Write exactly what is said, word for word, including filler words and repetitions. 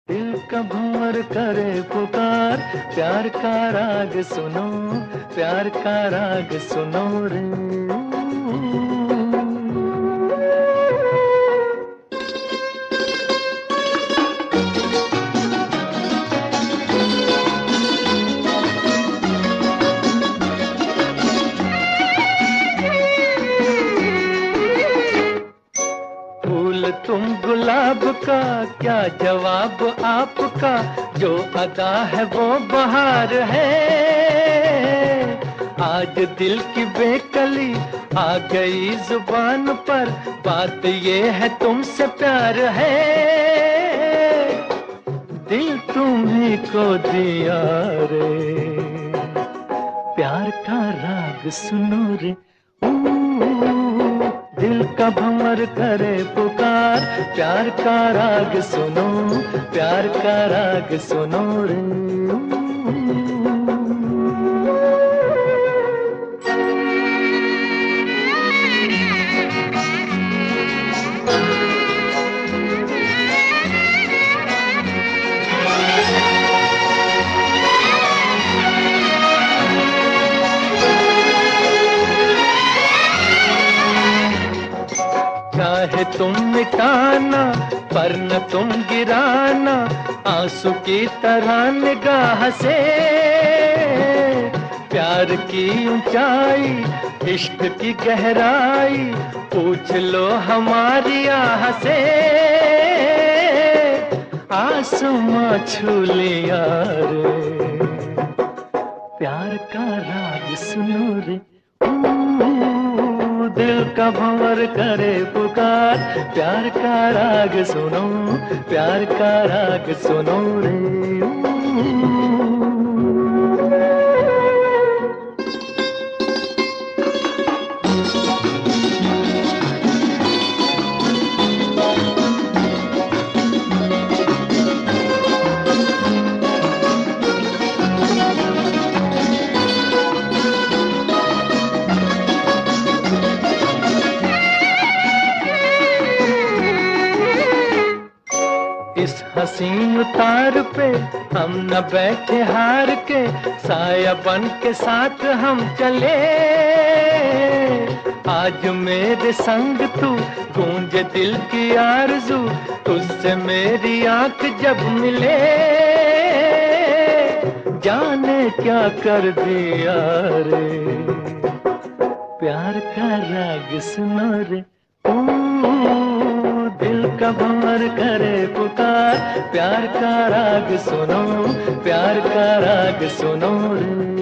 दिल का भंवर करे पुकार, प्यार का राग सुनो, प्यार का राग सुनो रे। फूल तुम गुलाब का, क्या जवाब आपका, जो अदा है वो बहार है। आज दिल की बेकली आ गई जुबान पर, बात ये है तुमसे प्यार है। दिल तुम्हीं को दिया रे, प्यार का राग सुनो रे। दिल का भंवर करे पुकार, प्यार का राग सुनो, प्यार का राग सुनो रे। चाहे तुम मिटाना पर न तुम गिराना, आंसू की तरह निगाह से। प्यार की ऊंचाई, इश्क की गहराई, पूछ लो हमारी आह से। आसमां छू लिया रे, प्यार का राग सुनो रे। दिल का भंवर करे पुकार, प्यार का राग सुनो, प्यार का राग सुनो रे। इस हसीन उतार पे हम न बैठे हार के, साया बन के साथ हम चले। आज मेरे संग तू, गूंजे दिल की आरज़ू, तुझसे मेरी आंख जब मिले। जाने क्या कर दिया रे, प्यार का राग सुनो रे। दिल का भंवर करे पुकार, प्यार का राग सुनो, प्यार का राग सुनो रे।